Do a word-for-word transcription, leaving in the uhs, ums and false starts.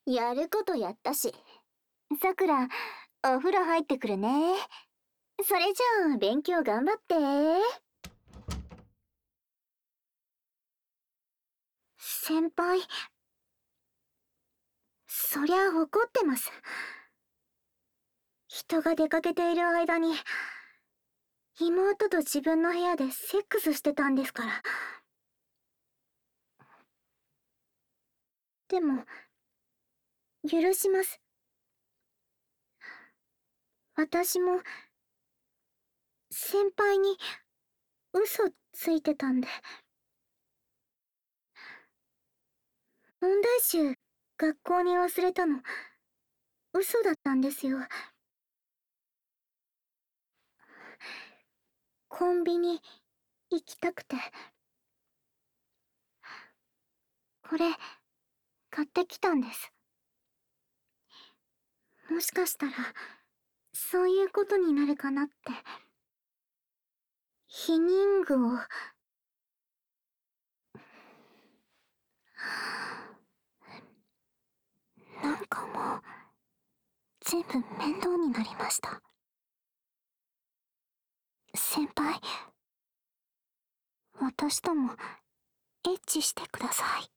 やることやったし。さくら、お風呂入ってくるね。それじゃあ、勉強頑張って。先輩、そりゃ怒ってます。人が出かけている間に、妹と自分の部屋でセックスしてたんですから。でも、許します。私も、先輩に、嘘ついてたんで。問題集、学校に忘れたの、嘘だったんですよ。コンビニ、行きたくて。これ、買ってきたんです。もしかしたら、そういうことになるかなって。避妊具を。なんかもう、全部面倒になりました。先輩、私とも、エッチしてください。